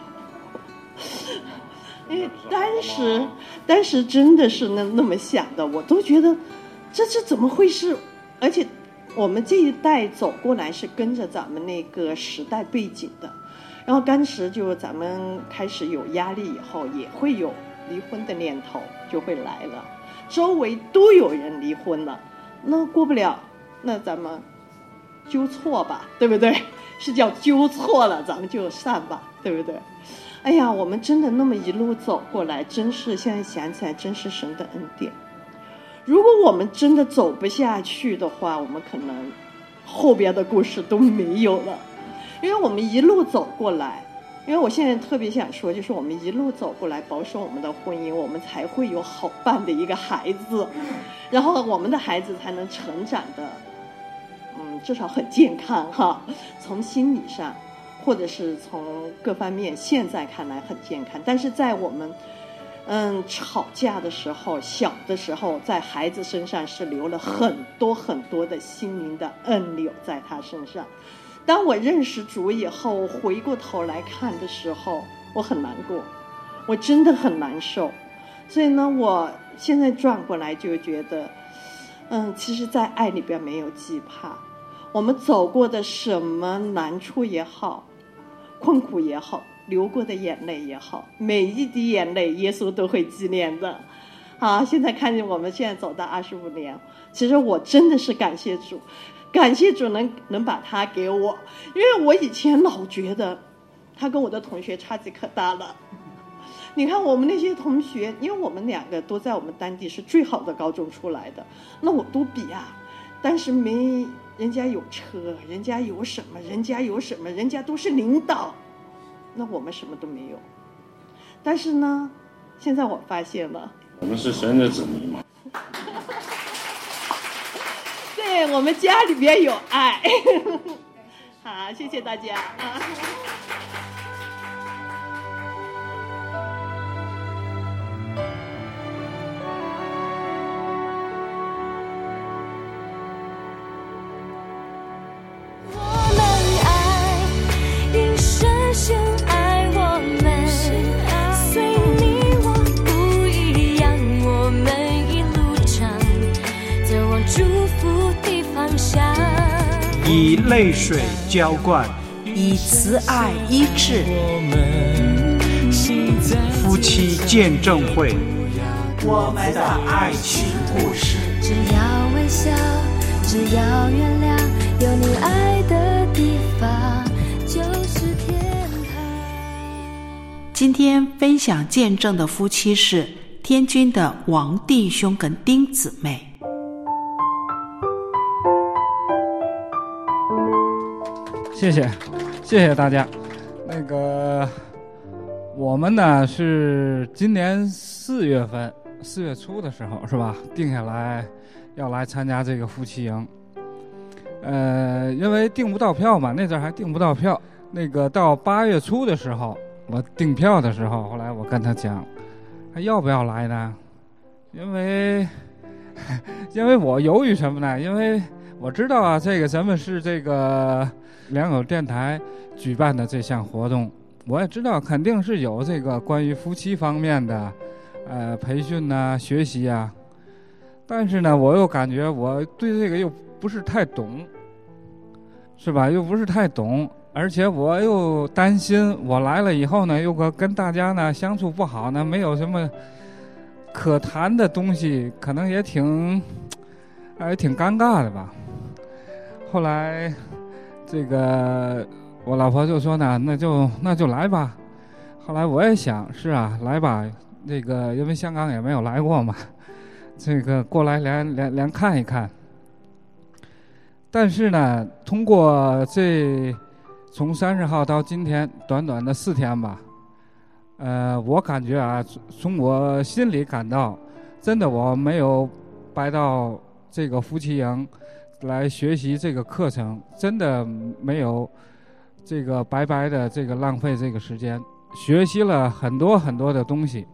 因为当时真的是那么想的，我都觉得这怎么会是，而且我们这一代走过来是跟着咱们那个时代背景的，然后当时就咱们开始有压力以后，也会有离婚的念头就会来了，周围都有人离婚了，那过不了，那咱们纠错吧，对不对？是叫纠错了，咱们就散吧，对不对？哎呀，我们真的那么一路走过来，真是现在想起来真是神的恩典。如果我们真的走不下去的话，我们可能后边的故事都没有了。因为我们一路走过来，因为我现在特别想说，就是我们一路走过来，保守我们的婚姻，我们才会有好伴的一个孩子，然后我们的孩子才能成长的至少很健康哈，从心理上或者是从各方面现在看来很健康。但是在我们吵架的时候，小的时候，在孩子身上是留了很多很多的心灵的恩留在他身上。当我认识主以后，回过头来看的时候，我很难过，我真的很难受。所以呢，我现在转过来就觉得其实在爱里边没有惧怕，我们走过的什么难处也好，困苦也好，流过的眼泪也好，每一滴眼泪耶稣都会纪念的。好，现在看见我们现在走到25年，其实我真的是感谢主，感谢主能把他给我，因为我以前老觉得他跟我的同学差距可大了。你看我们那些同学，因为我们2个都在我们当地是最好的高中出来的，那我都比啊，但是没人家有车，人家有什么，人家都是领导，那我们什么都没有。但是呢，现在我发现了，
我们是神的子民嘛。
对，我们家里边有爱。好，谢谢大家。
以泪水浇灌，
以慈爱医治。
我们
夫妻见证会，
我们的爱情故事。
只要微笑，只要原谅，有你爱的地方就是天堂。
今天分享见证的夫妻是天军的王弟兄跟丁姊妹。
谢谢大家。我们呢是今年4月初的时候是吧，定下来要来参加这个夫妻营。因为订不到票嘛，那阵还订不到票。到8月初的时候，我订票的时候，后来我跟他讲，还要不要来呢？因为我犹豫什么呢？因为我知道啊，咱们是良友电台举办的这项活动，我也知道肯定是有关于夫妻方面的培训啊、学习啊，但是呢，我又感觉我对这个又不是太懂，是吧？又不是太懂，而且我又担心我来了以后呢，又跟大家呢相处不好呢，没有什么可谈的东西，可能也挺尴尬的吧。后来我老婆就说呢，那就来吧。后来我也想，是啊，来吧。因为香港也没有来过嘛，过来连看一看。但是呢，通过从30号到今天短短的4天吧，我感觉啊，从我心里感到，真的我没有白到这个夫妻营来学习这个课程，真的没有白白的浪费这个时间，学习了很多很多的东西。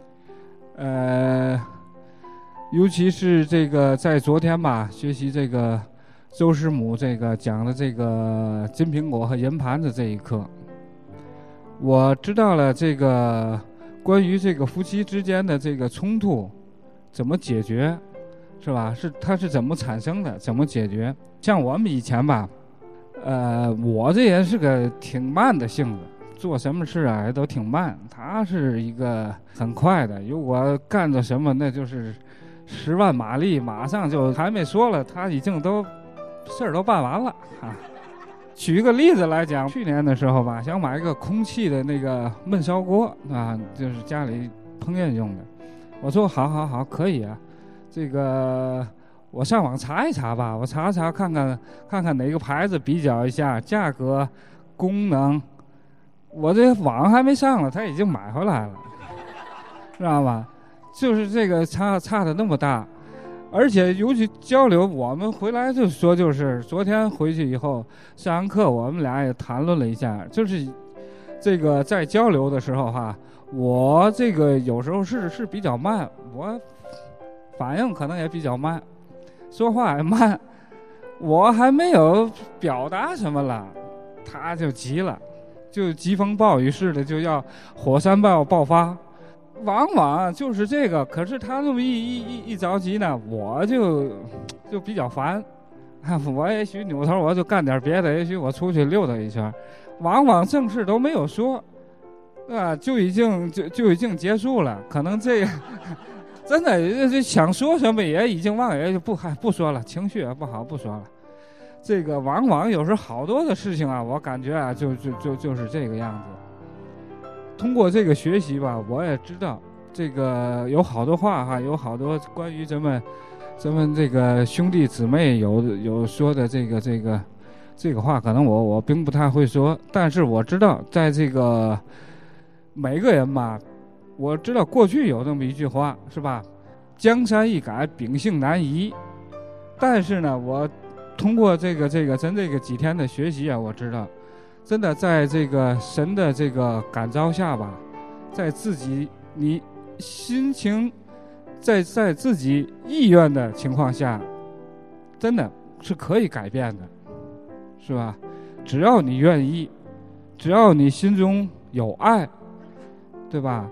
尤其是在昨天吧，学习周师母讲的金苹果和银盘子这一课，我知道了关于夫妻之间的冲突怎么解决，是吧？它是怎么产生的，怎么解决？像我们以前吧，我这人是个挺慢的性子，做什么事啊都挺慢。他是一个很快的，如果干着什么，那就是10万马力，马上就还没说了，他已经事儿都办完了啊。举一个例子来讲，去年的时候吧，想买一个空气的焖烧锅啊，就是家里烹饪用的。我说好，可以啊。我上网查一查吧，我查看看哪个牌子，比较一下价格、功能。我这网还没上了，他已经买回来了，知道吧？就是差的那么大，而且尤其交流，我们回来就说，就是昨天回去以后上完课，我们俩也谈论了一下，就是在交流的时候哈，我有时候是比较慢，我反应可能也比较慢，说话也慢，我还没有表达什么了，他就急了，就疾风暴雨似的，就要火山爆发。往往就是可是他那么一着急呢，我就比较烦。我也许扭头我就干点别的，也许我出去溜达一圈，往往正事都没有说，就已经结束了。可能真的想说什么也已经忘了，就不说了，情绪也不好，不说了。往往有时候好多的事情啊，我感觉啊，就是这个样子。通过学习吧，我也知道有好多话哈，有好多关于咱们兄弟姊妹有说的这个话，可能我并不太会说，但是我知道在每个人吧，我知道过去有这么一句话是吧？江山易改，秉性难移。但是呢，我通过咱几天的学习啊，我知道。真的在神的感召下吧，在你心情在自己意愿的情况下，真的是可以改变的，是吧？只要你愿意，只要你心中有爱，对吧？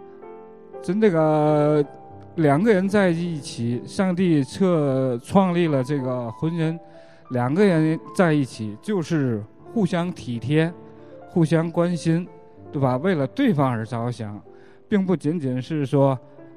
两个人在一起，上帝创立了婚姻，两个人在一起就是互相体贴，互相关心，对吧？为了对方而着想， 并不仅仅是说，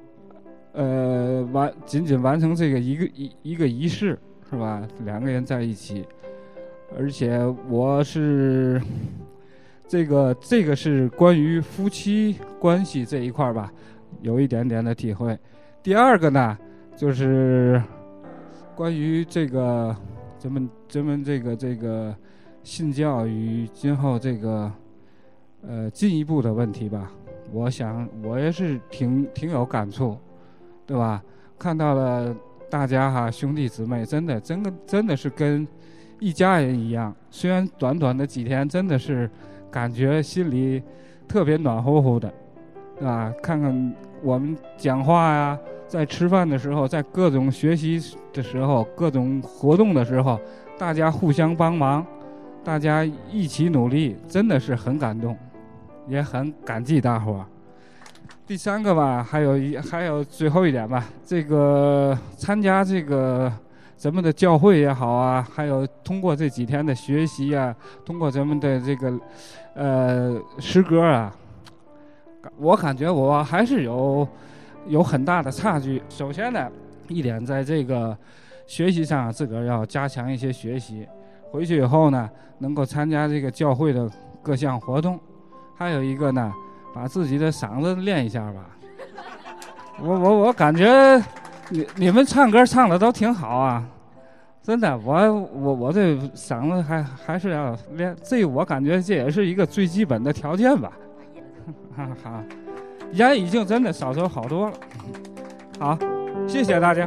仅仅完成这个一个仪式，是吧？两个人在一起，而且我是这个是关于夫妻关系这一块吧，有一点点的体会。第二个呢，就是关于这个咱们这个信教与今后这个进一步的问题吧。我想我也是挺有感触，对吧？看到了大家兄弟姊妹真的是跟一家人一样。虽然短短的几天，真的是感觉心里特别暖乎乎的，对吧？看看我们讲话呀，在吃饭的时候，在各种学习的时候，各种活动的时候，大家互相帮忙，大家一起努力，真的是很感动，也很感激大伙儿。第三个吧，还有最后一点吧，这个参加这个咱们的教会也好啊，还有通过这几天的学习啊，通过咱们的这个诗歌啊，我感觉我还是有很大的差距。首先呢，一点在这个学习上自个儿要加强一些学习，回去以后呢，能够参加这个教会的各项活动。还有一个呢，把自己的嗓子练一下吧。我感觉你们唱歌唱的都挺好啊，真的。我这嗓子还是要练，这我感觉这也是一个最基本的条件吧。好，烟已经真的少收好多了。好，谢谢大家。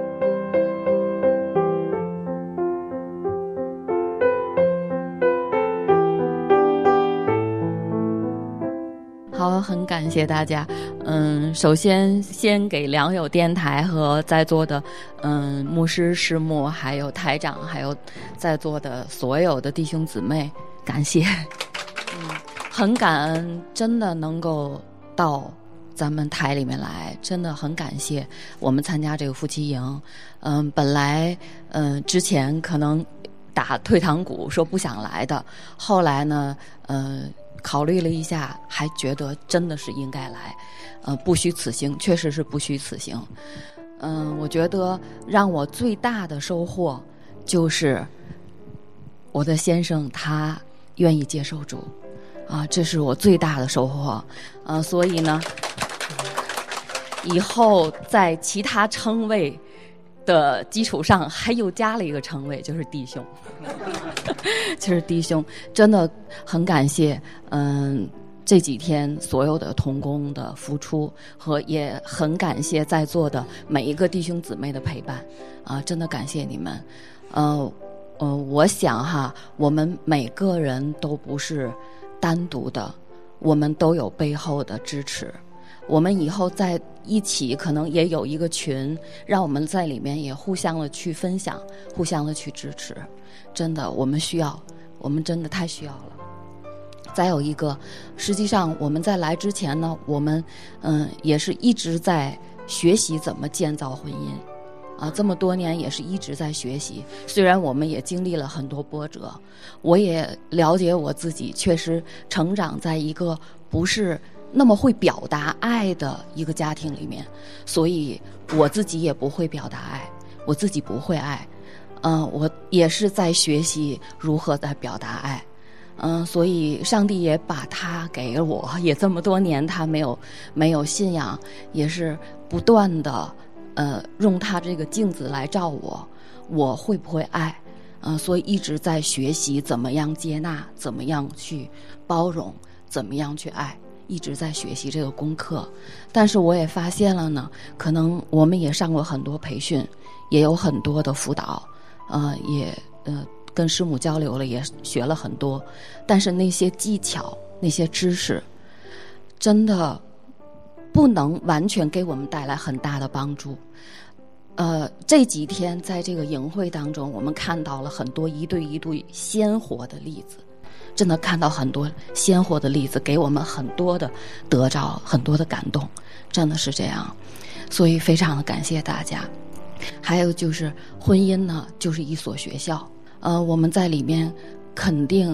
好，很感谢大家。首先给良友电台和在座的牧师师母，还有台长，还有在座的所有的弟兄姊妹，感谢。很感恩，真的能够到咱们台里面来，真的很感谢我们参加这个夫妻营。本来之前可能打退堂鼓说不想来的，后来呢考虑了一下，还觉得真的是应该来，不虚此行，确实是不虚此行。我觉得让我最大的收获就是我的先生他愿意接受主，这是我最大的收获。所以呢，以后在其他称谓的基础上，还又加了一个称谓，就是弟兄。就是弟兄，真的很感谢这几天所有的同工的付出，和也很感谢在座的每一个弟兄姊妹的陪伴真的感谢你们。我想我们每个人都不是单独的，我们都有背后的支持。我们以后在一起可能也有一个群，让我们在里面也互相的去分享，互相的去支持。真的我们需要，我们真的太需要了。再有一个，实际上我们在来之前呢，我们也是一直在学习怎么建造婚姻这么多年也是一直在学习。虽然我们也经历了很多波折，我也了解我自己确实成长在一个不是那么会表达爱的一个家庭里面，所以我自己也不会表达爱，我自己不会爱。我也是在学习如何在表达爱。所以上帝也把他给我，也这么多年他没有信仰，也是不断的用他这个镜子来照我会不会爱。所以一直在学习怎么样接纳，怎么样去包容，怎么样去爱，一直在学习这个功课。但是我也发现了呢，可能我们也上过很多培训，也有很多的辅导，也跟师母交流了，也学了很多，但是那些技巧，那些知识，真的不能完全给我们带来很大的帮助。这几天在这个营会当中，我们看到了很多一对一对鲜活的例子，真的看到很多鲜活的例子，给我们很多的得着，很多的感动，真的是这样。所以非常的感谢大家。还有就是婚姻呢，就是一所学校。我们在里面肯定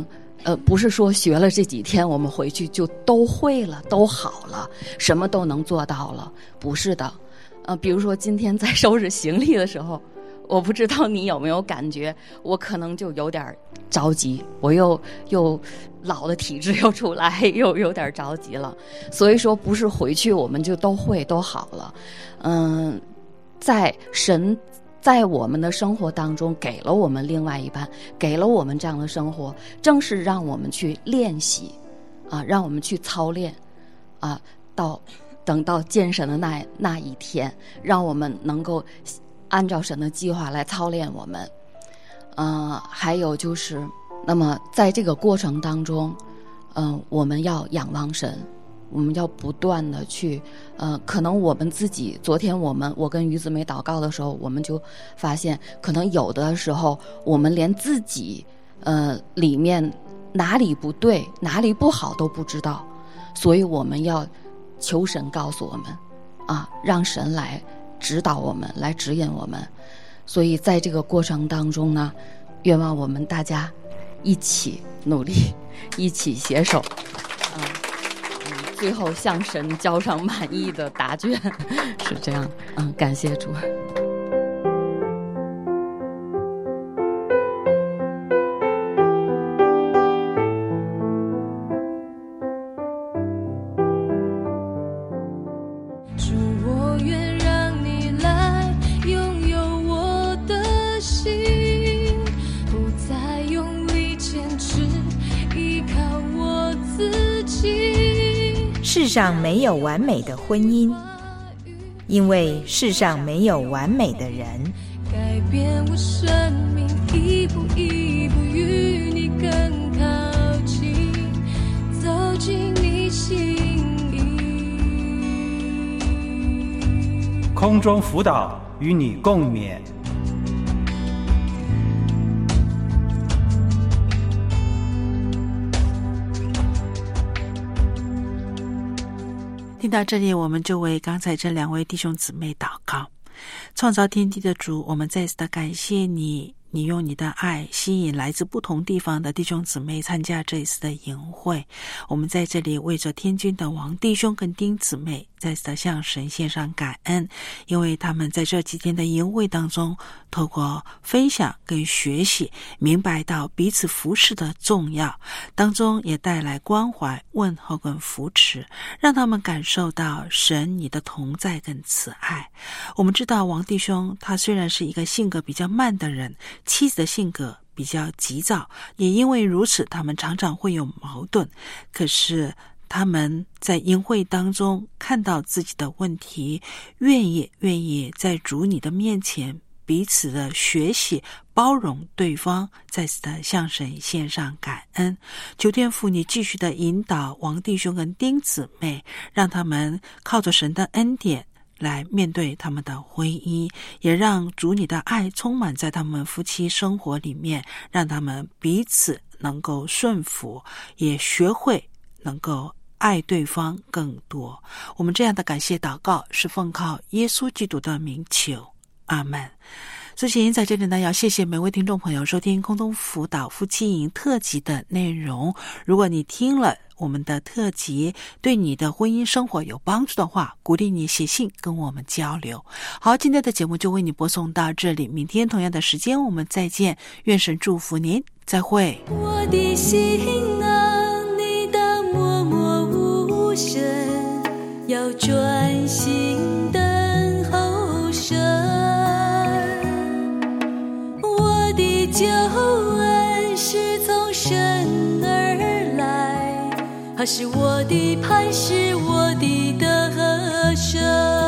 不是说学了这几天我们回去就都会了都好了，什么都能做到了，不是的。比如说今天在收拾行李的时候，我不知道你有没有感觉，我可能就有点着急，我又老的体质又出来，又有点着急了。所以说不是回去我们就都会都好了。在神在我们的生活当中给了我们另外一半，给了我们这样的生活，正是让我们去练习啊，让我们去操练啊，等到见神的那一天，让我们能够按照神的计划来操练我们。还有就是，那么在这个过程当中，我们要仰望神，我们要不断的去，可能我们自己，昨天我跟于子梅祷告的时候，我们就发现，可能有的时候我们连自己，里面哪里不对，哪里不好都不知道，所以我们要求神告诉我们，啊，让神来指导我们，来指引我们。所以在这个过程当中呢，愿望我们大家一起努力，一起携手，最后向神交上满意的答卷，是这样。感谢主。
主，我愿让你来拥有我的心，不再用力坚持依靠我自己。
世上没有完美的婚姻，因为世上没有完美的人。
改变我生命，一步一步与你更靠近，走进你心意。
空中辅导与你共勉。
听到这里，我们就为刚才这两位弟兄姊妹祷告。创造天地的主，我们再次的感谢你，你用你的爱吸引来自不同地方的弟兄姊妹参加这一次的营会。我们在这里为着天军的王弟兄跟丁姊妹再次的向神献上感恩，因为他们在这几天的营会当中，透过分享跟学习，明白到彼此服侍的重要，当中也带来关怀、问候跟扶持，让他们感受到神你的同在跟慈爱。我们知道王弟兄他虽然是一个性格比较慢的人，妻子的性格比较急躁，也因为如此，他们常常会有矛盾。可是他们在营会当中看到自己的问题，愿意在主你的面前彼此的学习，包容对方，再次的向神献上感恩。求天父你继续的引导王弟兄跟丁姊妹，让他们靠着神的恩典来面对他们的婚姻，也让主你的爱充满在他们夫妻生活里面，让他们彼此能够顺服，也学会能够爱对方更多。我们这样的感谢祷告是奉靠耶稣基督的名求，阿们。之前在这里呢，要谢谢每位听众朋友收听空中辅导夫妻营特辑的内容。如果你听了我们的特辑，对你的婚姻生活有帮助的话，鼓励你写信跟我们交流。好，今天的节目就为你播送到这里，明天同样的时间我们再见，愿神祝福您，再会。
我的心啊，你当默默无声，要专心等候神。我的救恩是从神而来，他是我的磐石，我的得胜。